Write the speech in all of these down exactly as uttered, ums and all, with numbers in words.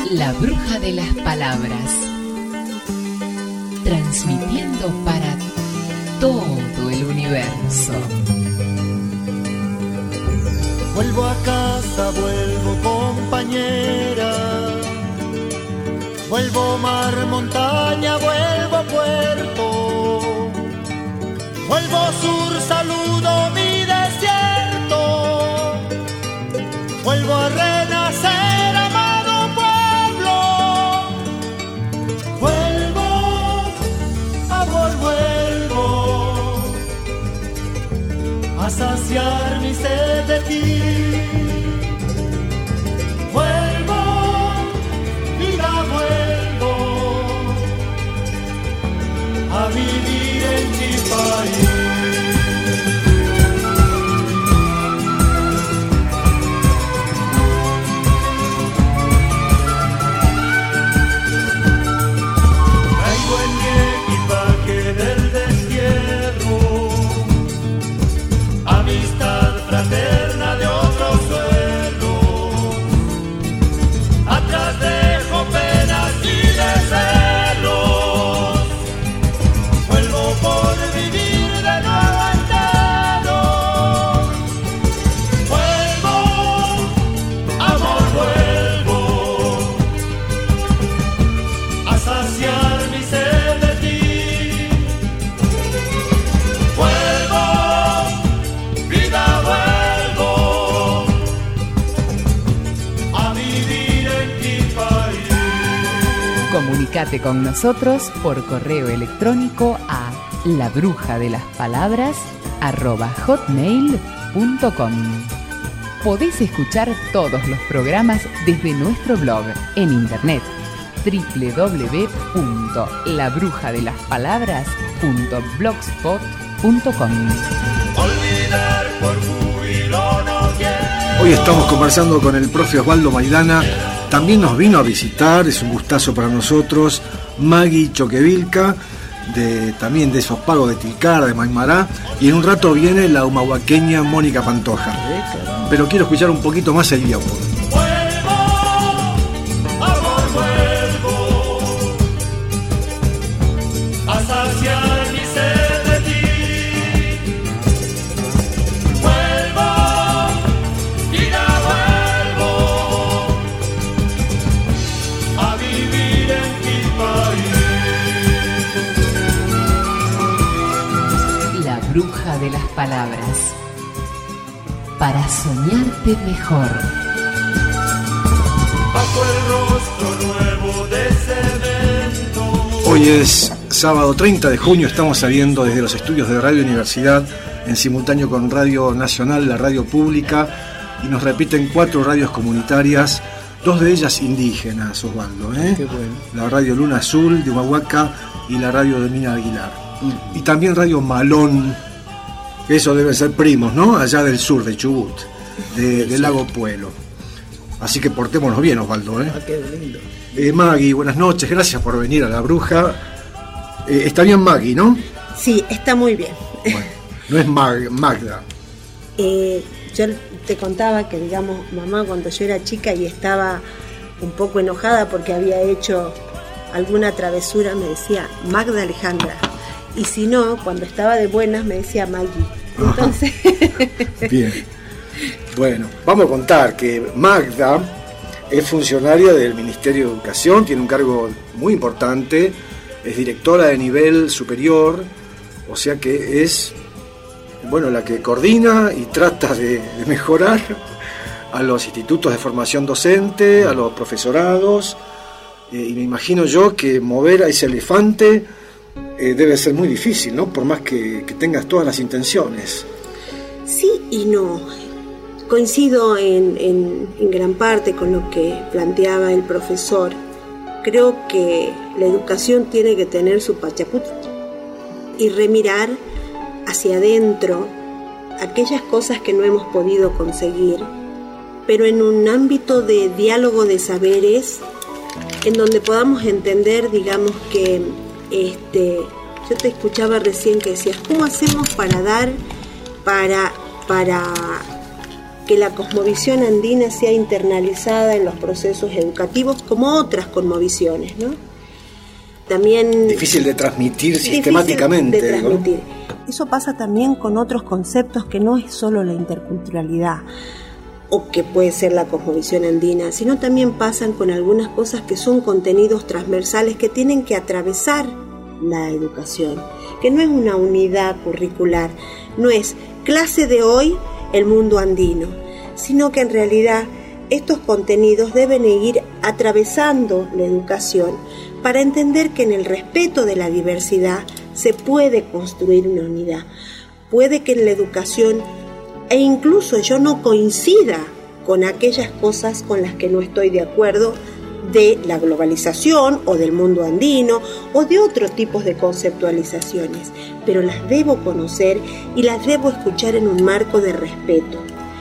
La Bruja de las Palabras, transmitiendo para todo el universo. Vuelvo a casa, vuelvo compañera, vuelvo mar, montaña, vuelvo puerto, vuelvo sur, saludo mi desierto, vuelvo a renacer, amado pueblo, vuelvo, amor, vuelvo a saciar mi sed de ti. Vuelvo, vida, vuelvo a vivir en mi país. Traigo en mi equipaje del destierro amistad fraterna de otro suelo. Atrás dejo penas y desvelos. Vuelvo por vivir de nuevo entero. Vuelvo, amor, vuelvo a saciar mi sed de ti. Vuelvo, vida, vuelvo a vivir en mi país. Comunicate con nosotros por correo electrónico a labrujadelas.palabras arroba hotmail punto com. Podés escuchar todos los programas desde nuestro blog en internet doble u doble u doble u punto labrujadelas.palabras punto blogspot punto com. Olvidar por júbilo no quiero. Hoy estamos conversando con el profe Osvaldo Maidana. También nos vino a visitar, es un gustazo para nosotros, Maggie Choquevilca, de, también de Sospago de Tilcara, de Maimará, y en un rato viene la humahuaqueña Mónica Pantoja. Pero quiero escuchar un poquito más el guión. Vuelvo, amor, vuelvo a saciar mi sed de ti. Vuelvo, vida, vuelvo a vivir en mi país. La Bruja de las Palabras, para soñarte mejor. Bajo el rostro nuevo de ese evento. Hoy es sábado treinta de junio, estamos saliendo desde los estudios de Radio Universidad, en simultáneo con Radio Nacional, la radio pública, y nos repiten cuatro radios comunitarias, dos de ellas indígenas, Osvaldo, ¿eh? Qué bueno. La Radio Luna Azul de Humahuaca y la Radio de Mina Aguilar. Y también Radio Malón, que eso deben ser primos, ¿no? Allá del sur, de Chubut, de, del lago Puelo. Así que portémonos bien, Osvaldo, ¿eh? Ah, qué lindo. Eh, Maggie, buenas noches, gracias por venir a La Bruja. Eh, está bien Maggie, ¿no? Sí, está muy bien. Bueno, no es Mag- Magda. Eh, yo te contaba que, digamos, mamá cuando yo era chica y estaba un poco enojada porque había hecho alguna travesura, me decía Magda Alejandra. Y si no, cuando estaba de buenas me decía Maggie. Entonces... Bien. Bueno, vamos a contar que Magda es funcionaria del Ministerio de Educación, tiene un cargo muy importante, es directora de nivel superior, o sea que es, bueno, la que coordina y trata de, de mejorar a los institutos de formación docente, a los profesorados, eh, y me imagino yo que mover a ese elefante eh, debe ser muy difícil, ¿no? Por más que, que tengas todas las intenciones. Sí y no. Coincido en, en, en gran parte con lo que planteaba el profesor. Creo que la educación tiene que tener su pachaput y remirar hacia adentro aquellas cosas que no hemos podido conseguir, pero en un ámbito de diálogo de saberes, en donde podamos entender, digamos, que este, yo te escuchaba recién que decías, ¿cómo hacemos para dar, para, para que la cosmovisión andina sea internalizada en los procesos educativos como otras cosmovisiones, ¿no? También difícil de transmitir sistemáticamente. De transmitir. ¿no? Eso pasa también con otros conceptos que no es solo la interculturalidad o que puede ser la cosmovisión andina, sino también pasan con algunas cosas que son contenidos transversales que tienen que atravesar la educación, que no es una unidad curricular, no es clase de hoy el mundo andino, sino que en realidad estos contenidos deben ir atravesando la educación para entender que en el respeto de la diversidad se puede construir una unidad. Puede que en la educación, e incluso yo no coincida con aquellas cosas con las que no estoy de acuerdo de la globalización o del mundo andino o de otros tipos de conceptualizaciones, pero las debo conocer y las debo escuchar en un marco de respeto.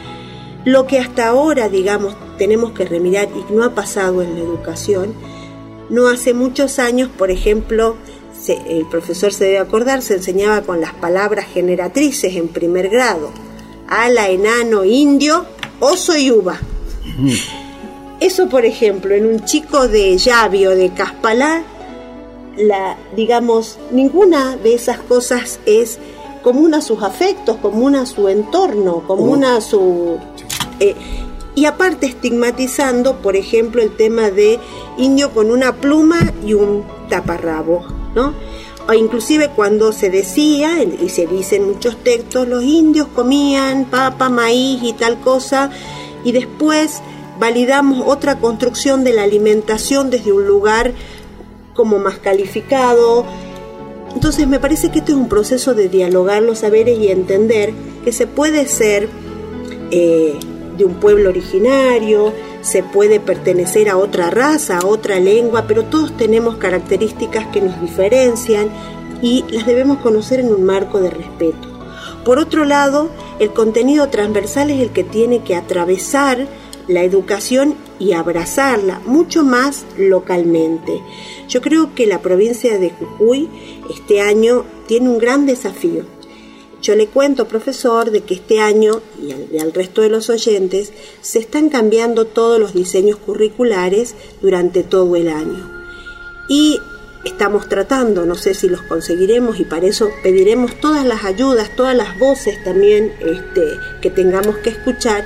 Lo que hasta ahora, digamos, tenemos que remirar y no ha pasado en la educación, no hace muchos años, por ejemplo, se, el profesor se debe acordar, se enseñaba con las palabras generatrices en primer grado: ala, enano, indio, oso y uva. Mm. Eso, por ejemplo, en un chico de Yavi o de Caspalá, la, digamos, ninguna de esas cosas es común a sus afectos, común a su entorno, común a su... Eh, y aparte estigmatizando, por ejemplo, el tema de indio con una pluma y un taparrabo, ¿no? O inclusive cuando se decía, y se dice en muchos textos, los indios comían papa, maíz y tal cosa, y después validamos otra construcción de la alimentación desde un lugar como más calificado. Entonces me parece que este es un proceso de dialogar los saberes y entender que se puede ser eh, de un pueblo originario, se puede pertenecer a otra raza, a otra lengua, pero todos tenemos características que nos diferencian y las debemos conocer en un marco de respeto. Por otro lado, el contenido transversal es el que tiene que atravesar la educación y abrazarla mucho más localmente. Yo creo que la provincia de Jujuy este año tiene un gran desafío. Yo le cuento, profesor, de que este año, y al, y al resto de los oyentes, se están cambiando todos los diseños curriculares durante todo el año. Y estamos tratando, no sé si los conseguiremos, y para eso pediremos todas las ayudas, todas las voces también este, que tengamos que escuchar,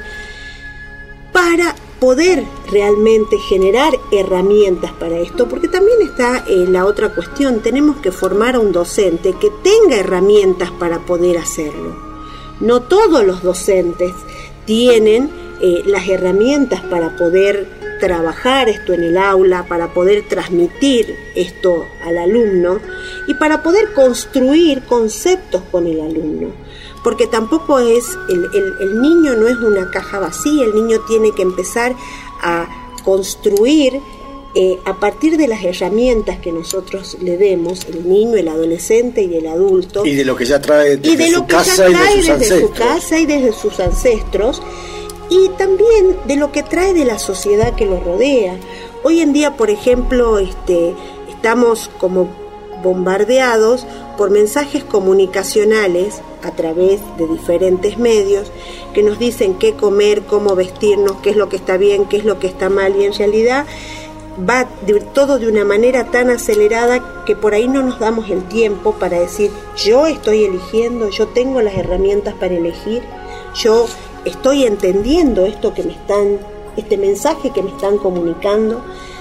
para poder realmente generar herramientas para esto, porque también está eh, la otra cuestión, tenemos que formar a un docente que tenga herramientas para poder hacerlo. No todos los docentes tienen eh, las herramientas para poder trabajar esto en el aula, para poder transmitir esto al alumno y para poder construir conceptos con el alumno. Porque tampoco es, el, el, el niño no es una caja vacía, el niño tiene que empezar a construir eh, a partir de las herramientas que nosotros le demos, el niño, el adolescente y el adulto. Y de lo que ya trae desde y de su lo que casa ya trae y de sus desde ancestros. su casa y desde sus ancestros, y también de lo que trae de la sociedad que lo rodea. Hoy en día, por ejemplo, este, estamos como bombardeados por mensajes comunicacionales a través de diferentes medios que nos dicen qué comer, cómo vestirnos, qué es lo que está bien, qué es lo que está mal, y en realidad va de, todo de una manera tan acelerada que por ahí no nos damos el tiempo para decir: yo estoy eligiendo, yo tengo las herramientas para elegir, yo estoy entendiendo esto que me están, este mensaje que me están comunicando.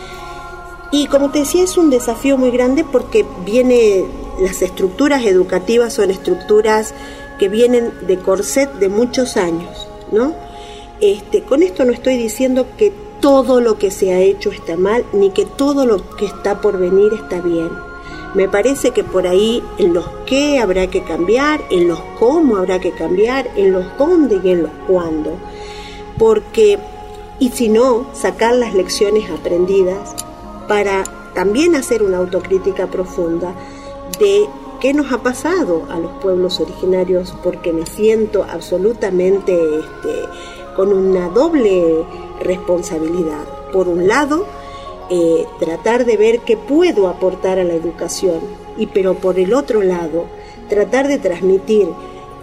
Y como te decía, es un desafío muy grande porque viene, las estructuras educativas son estructuras que vienen de corset de muchos años, ¿no? Este, con esto no estoy diciendo que todo lo que se ha hecho está mal, ni que todo lo que está por venir está bien. Me parece que por ahí en los qué habrá que cambiar, en los cómo habrá que cambiar, en los dónde y en los cuándo. Porque, y si no, sacar las lecciones aprendidas para también hacer una autocrítica profunda de qué nos ha pasado a los pueblos originarios, porque me siento absolutamente este, con una doble responsabilidad. Por un lado, eh, tratar de ver qué puedo aportar a la educación, y pero por el otro lado, tratar de transmitir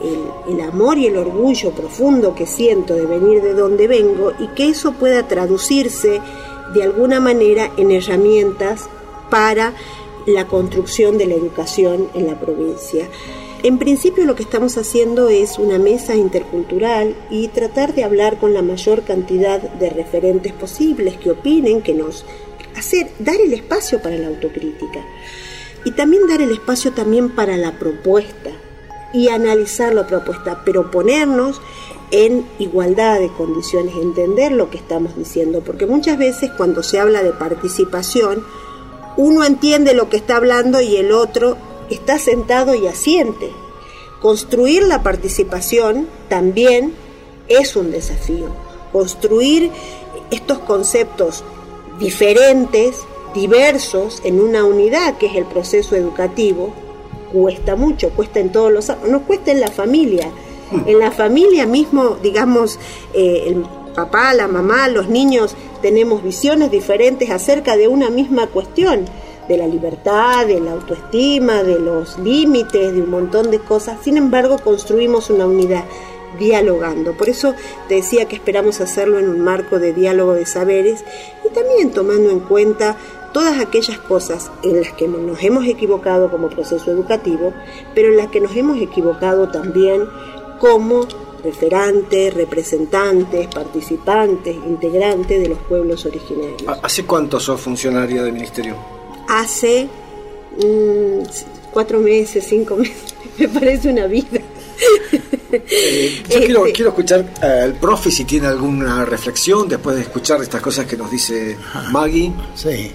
el, el amor y el orgullo profundo que siento de venir de donde vengo, y que eso pueda traducirse de alguna manera en herramientas para la construcción de la educación en la provincia. En principio lo que estamos haciendo es una mesa intercultural y tratar de hablar con la mayor cantidad de referentes posibles que opinen, que nos hacer, dar el espacio para la autocrítica y también dar el espacio también para la propuesta y analizar la propuesta, pero ponernos en igualdad de condiciones, entender lo que estamos diciendo, porque muchas veces cuando se habla de participación, uno entiende lo que está hablando y el otro está sentado y asiente. Construir la participación también es un desafío. Construir estos conceptos diferentes, diversos, en una unidad que es el proceso educativo, cuesta mucho, cuesta en todos los... nos cuesta en la familia. En la familia mismo, digamos, eh, el papá, la mamá, los niños, tenemos visiones diferentes acerca de una misma cuestión, de la libertad, de la autoestima, de los límites, de un montón de cosas. Sin embargo, construimos una unidad dialogando. Por eso te decía que esperamos hacerlo en un marco de diálogo de saberes y también tomando en cuenta todas aquellas cosas en las que nos hemos equivocado como proceso educativo, pero en las que nos hemos equivocado también como referentes, representantes, participantes, integrantes de los pueblos originarios. ¿Hace cuánto sos funcionaria del Ministerio? Hace mmm, cuatro meses, cinco meses, me parece una vida. Eh, yo este... quiero, quiero escuchar al profe si tiene alguna reflexión después de escuchar estas cosas que nos dice Maggie. Sí.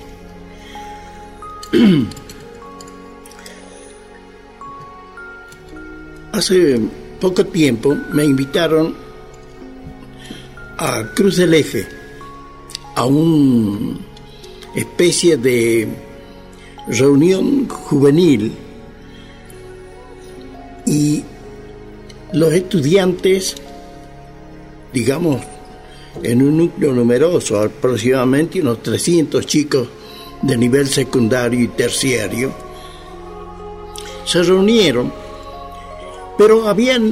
Hace poco tiempo me invitaron a Cruz del Eje, a una especie de reunión juvenil, y los estudiantes, digamos, en un núcleo numeroso, aproximadamente unos trescientos chicos de nivel secundario y terciario, se reunieron, pero habían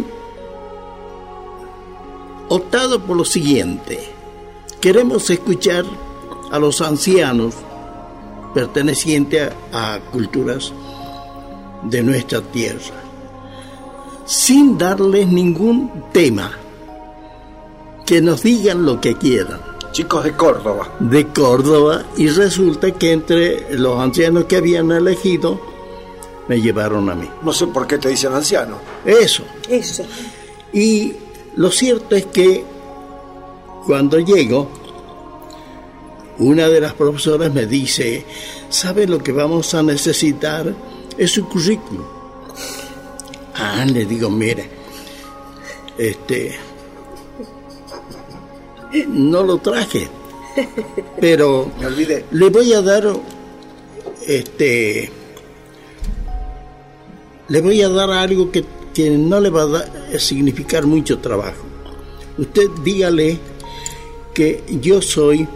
optado por lo siguiente: queremos escuchar a los ancianos pertenecientes a, a culturas de nuestra tierra, sin darles ningún tema, que nos digan lo que quieran. Chicos de Córdoba. De Córdoba, y resulta que entre los ancianos que habían elegido, me llevaron a mí. No sé por qué te dicen anciano. Eso. Eso. Y lo cierto es que cuando llego, una de las profesoras me dice: ¿sabe lo que vamos a necesitar? Es su currículum. Ah, le digo, mire, este, no lo traje, pero me olvidé. Le voy a dar, este, le voy a dar algo que, que no le va a, dar, a significar mucho trabajo. Usted dígale que yo soy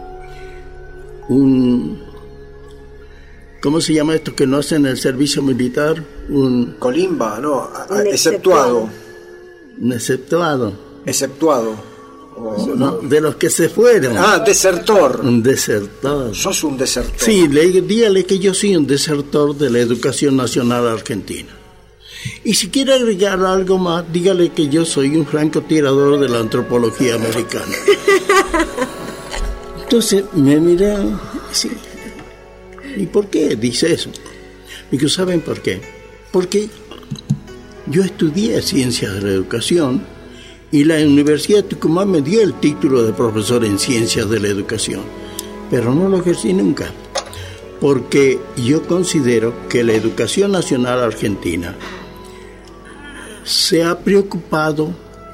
un, ¿cómo se llama esto que no hacen el servicio militar? Un colimba, no, un exceptuado. Un exceptuado. Exceptuado. O, no, de los que se fueron. Ah, desertor. Un desertor. Sos un desertor. Sí, le, dígale que yo soy un desertor de la educación nacional argentina. Y si quiere agregar algo más, dígale que yo soy un francotirador de la antropología americana. Entonces me miran, sí. ¿Y por qué dice eso? Digo, ¿saben por qué? Porque yo estudié ciencias de la educación y la Universidad de Tucumán me dio el título de profesor en ciencias de la educación, pero no lo ejercí nunca, porque yo considero que la educación nacional argentina se ha preocupado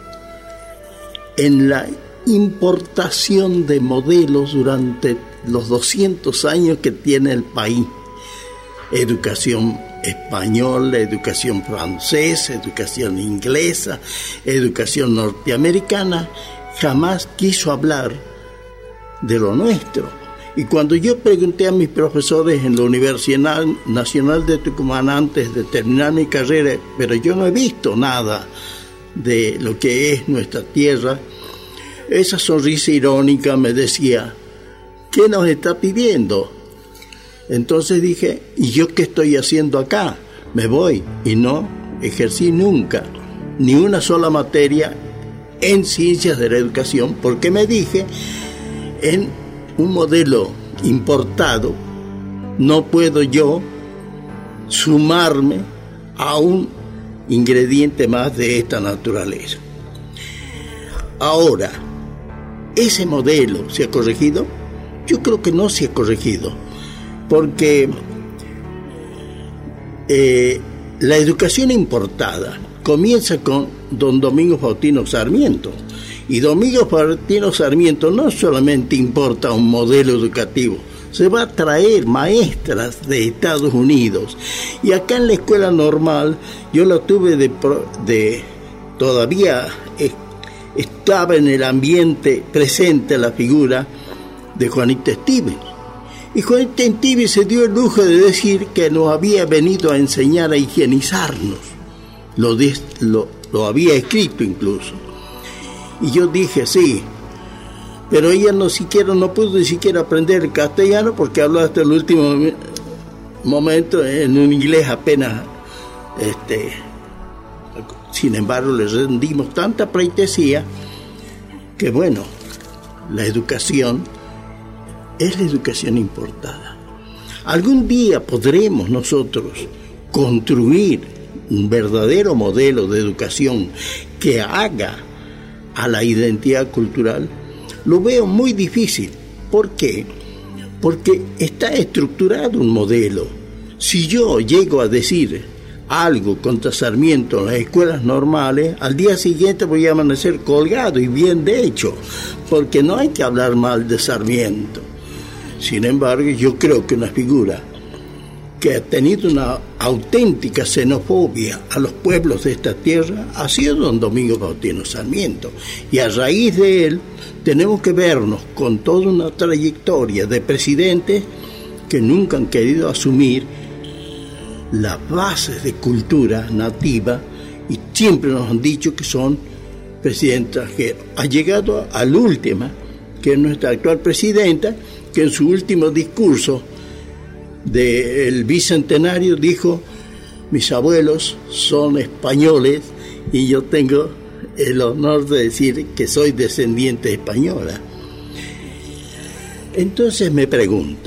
en la importación de modelos durante los doscientos años que tiene el país. Educación española, educación francesa, educación inglesa, educación norteamericana. Jamás quiso hablar de lo nuestro. Y cuando yo pregunté a mis profesores en la Universidad Nacional de Tucumán antes de terminar mi carrera, pero yo no he visto nada de lo que es nuestra tierra, esa sonrisa irónica me decía, ¿qué nos está pidiendo? Entonces dije, ¿y yo qué estoy haciendo acá? Me voy. Y no ejercí nunca ni una sola materia en ciencias de la educación, porque me dije, en un modelo importado no puedo yo sumarme a un ingrediente más de esta naturaleza. Ahora, ¿ese modelo se ha corregido? Yo creo que no se ha corregido, porque eh, la educación importada comienza con don Domingo Faustino Sarmiento, y Domingo Faustino Sarmiento no solamente importa un modelo educativo, se va a traer maestras de Estados Unidos, y acá en la escuela normal yo la tuve de, de todavía eh, estaba en el ambiente presente la figura de Juanita Estives, y Juanita Estives se dio el lujo de decir que nos había venido a enseñar a higienizarnos, lo, de, lo, lo había escrito incluso, y yo dije sí, pero ella no siquiera no pudo ni siquiera aprender el castellano porque habló hasta el último momento en un inglés apenas, este, sin embargo le rendimos tanta pleitesía que bueno, la educación es la educación importada. Algún día podremos nosotros construir un verdadero modelo de educación que haga a la identidad cultural. Lo veo muy difícil. ¿Por qué? Porque está estructurado un modelo. Si yo llego a decir algo contra Sarmiento en las escuelas normales, al día siguiente voy a amanecer colgado, y bien de hecho, porque no hay que hablar mal de Sarmiento. Sin embargo, yo creo que una figura que ha tenido una auténtica xenofobia a los pueblos de esta tierra ha sido don Domingo Faustino Sarmiento, y a raíz de él tenemos que vernos con toda una trayectoria de presidentes que nunca han querido asumir las bases de cultura nativa, y siempre nos han dicho que son presidentes extranjeros. Ha llegado al último, que es nuestra actual presidenta, que en su último discurso del bicentenario dijo: mis abuelos son españoles y yo tengo el honor de decir que soy descendiente española. Entonces me pregunto,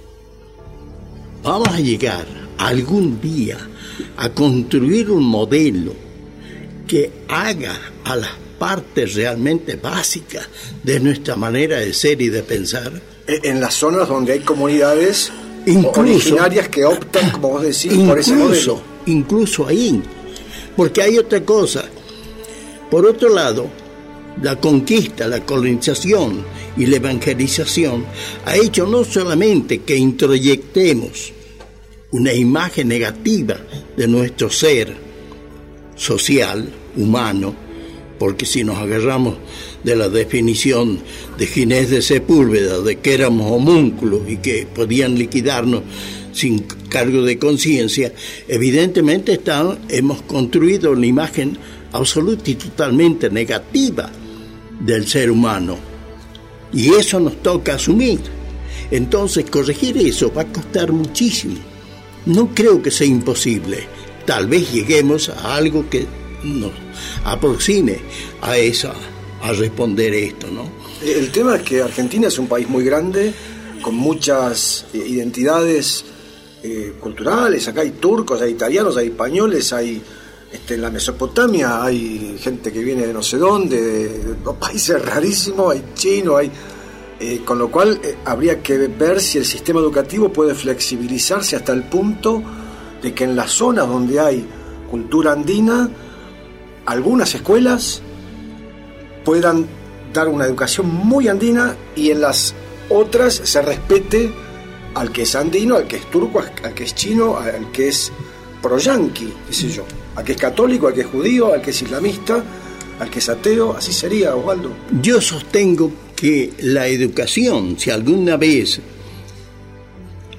¿vamos a llegar algún día a construir un modelo que haga a las partes realmente básicas de nuestra manera de ser y de pensar? En las zonas donde hay comunidades incluso, originarias que optan, como vos decís, incluso, por ese modelo. Incluso ahí, porque hay otra cosa. Por otro lado, la conquista, la colonización y la evangelización ha hecho no solamente que introyectemos una imagen negativa de nuestro ser social, humano, porque si nos agarramos de la definición de Ginés de Sepúlveda, de que éramos homúnculos y que podían liquidarnos sin cargo de conciencia, evidentemente está, hemos construido una imagen absoluta y totalmente negativa del ser humano, y eso nos toca asumir. Entonces corregir eso va a costar muchísimo. No creo que sea imposible. Tal vez lleguemos a algo que nos aproxime a esa, a responder esto, ¿no? El tema es que Argentina es un país muy grande, con muchas identidades eh, culturales. Acá hay turcos, hay italianos, hay españoles, hay este, en la Mesopotamia hay gente que viene de no sé dónde, de, de países rarísimos, hay chinos, hay eh, con lo cual eh, habría que ver si el sistema educativo puede flexibilizarse hasta el punto de que en las zonas donde hay cultura andina, algunas escuelas puedan dar una educación muy andina, y en las otras se respete al que es andino, al que es turco, al que es chino, al que es pro-yanqui, qué sé yo, al que es católico, al que es judío, al que es islamista, al que es ateo. Así sería, Osvaldo. Yo sostengo que la educación, si alguna vez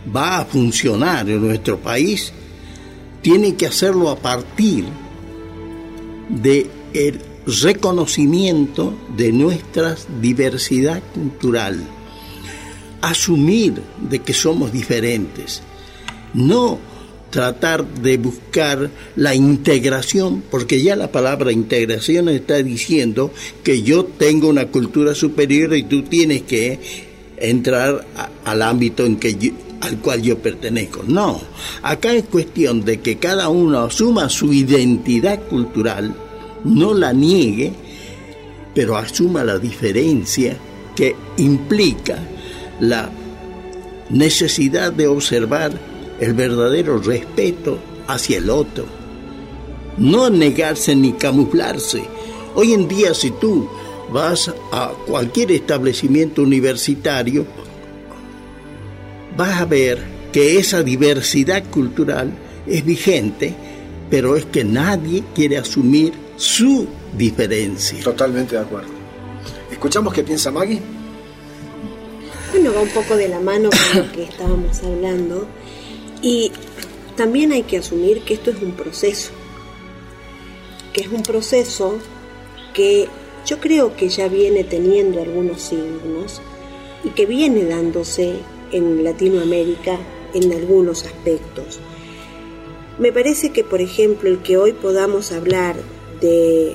va a funcionar en nuestro país, tiene que hacerlo a partir del reconocimiento de nuestra diversidad cultural, asumir de que somos diferentes, no tratar de buscar la integración, porque ya la palabra integración está diciendo que yo tengo una cultura superior y tú tienes que entrar a, al ámbito en que yo, al cual yo pertenezco. No, acá es cuestión de que cada uno asuma su identidad cultural, no la niegue, pero asuma la diferencia que implica la necesidad de observar el verdadero respeto hacia el otro, no negarse ni camuflarse. Hoy en día, si tú vas a cualquier establecimiento universitario, vas a ver que esa diversidad cultural es vigente, pero es que nadie quiere asumir su diferencia. Totalmente de acuerdo. ¿Escuchamos qué piensa Maggie? Bueno, va un poco de la mano con lo que estábamos hablando. Y también hay que asumir que esto es un proceso, que es un proceso que yo creo que ya viene teniendo algunos signos y que viene dándose en Latinoamérica en algunos aspectos. Me parece que, por ejemplo, el que hoy podamos hablar de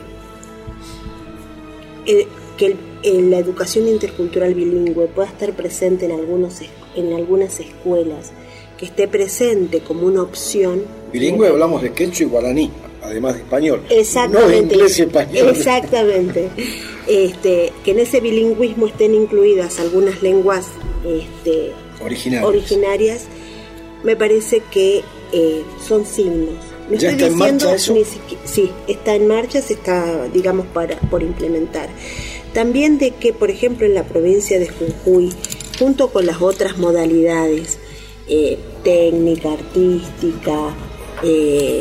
el, que el, el, la educación intercultural bilingüe pueda estar presente en, algunos, en algunas escuelas, que esté presente como una opción. Bilingüe, hablamos de quechua y guaraní, además de español. Exactamente. No de inglés y español. Exactamente. Este, que en ese bilingüismo estén incluidas algunas lenguas este, originarias. originarias, me parece que eh, son signos. No ¿Ya estoy está en marcha eso? Ni siquiera, sí, está en marcha, se está, digamos, para, por implementar. También de que, por ejemplo, en la provincia de Jujuy, junto con las otras modalidades, Eh, técnica, artística, eh,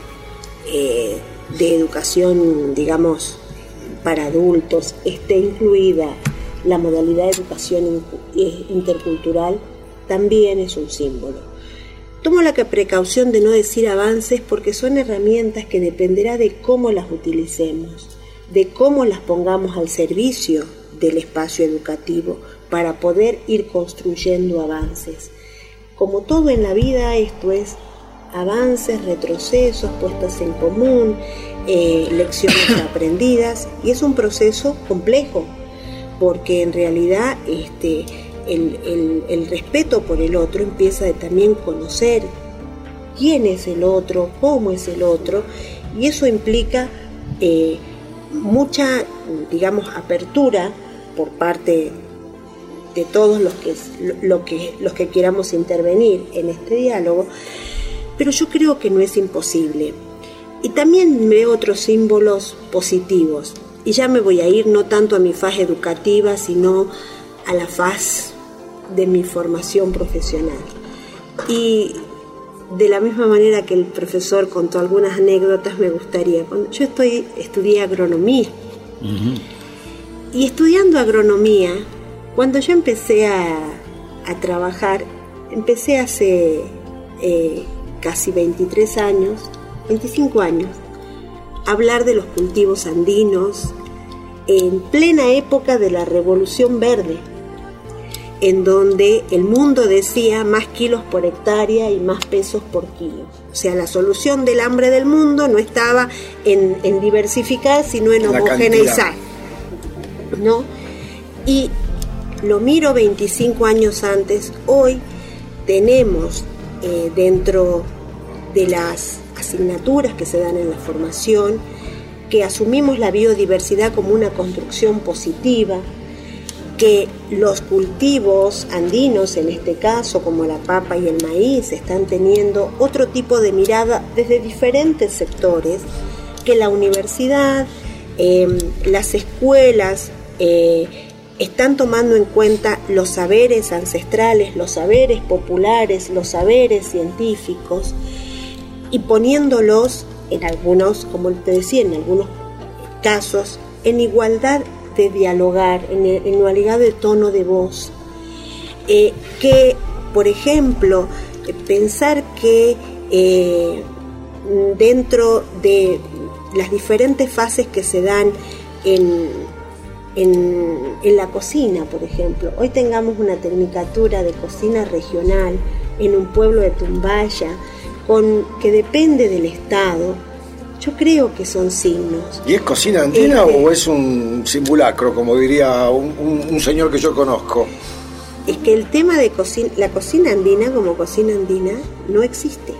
eh, de educación, digamos, para adultos, esté incluida la modalidad de educación intercultural, también es un símbolo. Tomo la precaución de no decir avances porque son herramientas que dependerá de cómo las utilicemos, de cómo las pongamos al servicio del espacio educativo para poder ir construyendo avances. Como todo en la vida, esto es avances, retrocesos, puestas en común, eh, lecciones aprendidas, y es un proceso complejo, porque en realidad este, el, el, el respeto por el otro empieza de también conocer quién es el otro, cómo es el otro, y eso implica eh, mucha, digamos, apertura por parte de todos los que, lo que, los que queramos intervenir en este diálogo, pero yo creo que no es imposible. Y también veo otros símbolos positivos, y ya me voy a ir no tanto a mi faz educativa, sino a la faz de mi formación profesional. Y de la misma manera que el profesor contó algunas anécdotas, me gustaría, cuando yo estoy, estudié agronomía, uh-huh. y estudiando agronomía, cuando yo empecé a, a trabajar, empecé hace eh, casi veintitrés años, veinticinco años, a hablar de los cultivos andinos en plena época de la Revolución Verde, en donde el mundo decía más kilos por hectárea y más pesos por kilo. O sea, la solución del hambre del mundo no estaba en, en diversificar, sino en homogeneizar, ¿no? Y lo miro veinticinco años antes. Hoy tenemos eh, dentro de las asignaturas que se dan en la formación, que asumimos la biodiversidad como una construcción positiva, que los cultivos andinos, en este caso como la papa y el maíz, están teniendo otro tipo de mirada desde diferentes sectores, que la universidad, eh, las escuelas, eh, están tomando en cuenta los saberes ancestrales, los saberes populares, los saberes científicos, y poniéndolos en algunos, como te decía, en algunos casos, en igualdad de dialogar, en, en igualdad de tono de voz, eh, que por ejemplo, pensar que eh, dentro de las diferentes fases que se dan en, en, en la cocina, por ejemplo, hoy tengamos una tecnicatura de cocina regional en un pueblo de Tumbaya, con, que depende del estado, yo creo que son signos. ¿Y es cocina andina este, o es un simulacro, como diría un, un, un señor que yo conozco? Es que el tema de cocina, la cocina andina como cocina andina no existe,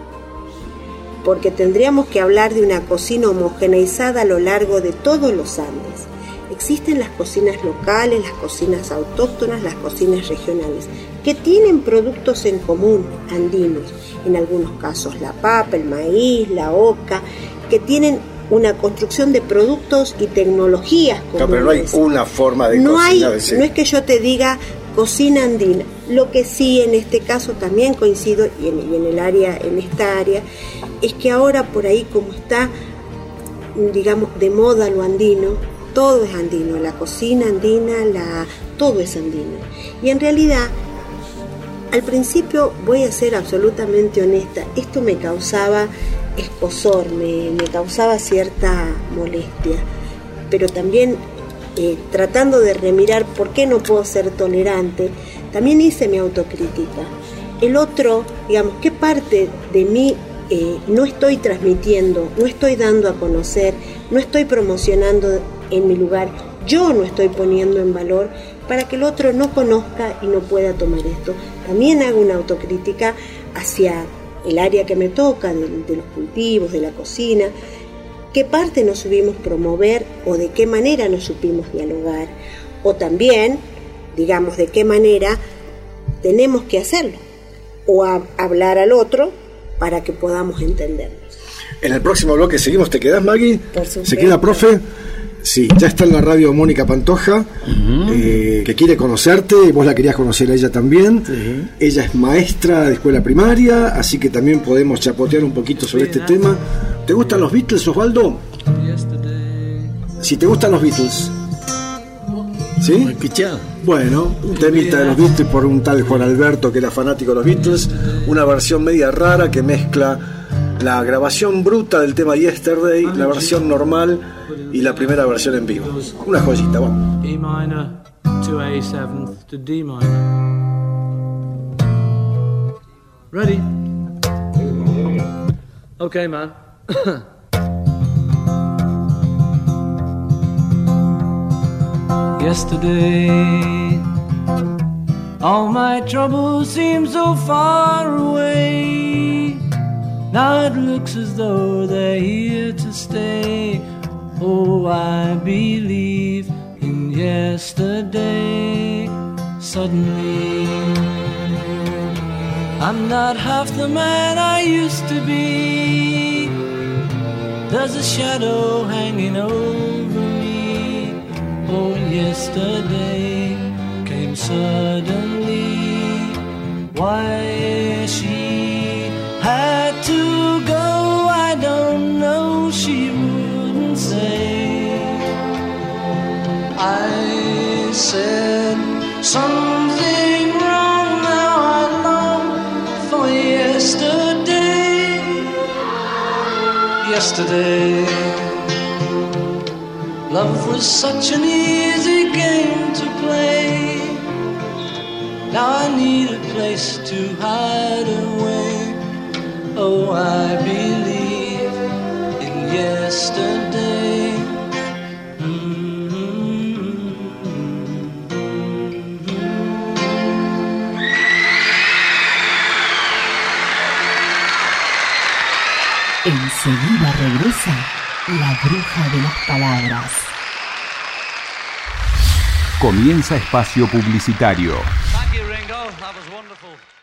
porque tendríamos que hablar de una cocina homogeneizada a lo largo de todos los Andes. Existen las cocinas locales, las cocinas autóctonas, las cocinas regionales, que tienen productos en común andinos, en algunos casos la papa, el maíz, la oca, que tienen una construcción de productos y tecnologías comunes. No, pero no hay una forma de no cocina. Hay, de no es que yo te diga cocina andina. Lo que sí en este caso también coincido, y en, y en el área, en esta área, es que ahora por ahí como está, digamos, de moda lo andino, todo es andino, la cocina andina, la, todo es andino. Y en realidad, al principio, voy a ser absolutamente honesta, esto me causaba escozor, me, me causaba cierta molestia, pero también eh, tratando de remirar por qué no puedo ser tolerante, también hice mi autocrítica. El otro, digamos, ¿qué parte de mí eh, no estoy transmitiendo, no estoy dando a conocer, no estoy promocionando en mi lugar, yo no estoy poniendo en valor para que el otro no conozca y no pueda tomar esto? También hago una autocrítica hacia el área que me toca, de, de los cultivos, de la cocina. ¿Qué parte nos supimos promover o de qué manera nos supimos dialogar? O también, digamos, de qué manera tenemos que hacerlo o a, hablar al otro para que podamos entendernos. En el próximo bloque seguimos. ¿Te quedás, Maggie? Por supuesto. ¿Se queda, profe? Sí, ya está en la radio Mónica Pantoja, uh-huh. eh, que quiere conocerte, y vos la querías conocer a ella también. Sí. Ella es maestra de escuela primaria, así que también podemos chapotear un poquito sobre este tema. ¿Te gustan los Beatles, Osvaldo? Si te gustan los Beatles. ¿Sí? Bueno, un temita de los Beatles por un tal Juan Alberto que era fanático de los Beatles, una versión media rara que mezcla la grabación bruta del tema Yesterday, la versión normal y la primera versión en vivo. Una joyita, vamos. E minor to A seventh to D minor. Ready? Okay, man. Yesterday, all my troubles seem so far away. Now it looks as though they're here to stay. Oh, I believe in yesterday. Suddenly, I'm not half the man I used to be. There's a shadow hanging over me. Oh, yesterday came suddenly. Why she had to go, I don't know, she wouldn't say. I said something wrong, now I long for yesterday. Yesterday, love was such an easy game to play. Now I need a place to hide away. Oh, I believe in yesterday. Mm-hmm. Enseguida regresa la bruja de las palabras. Comienza espacio publicitario. Thank you, Ringo. That was wonderful.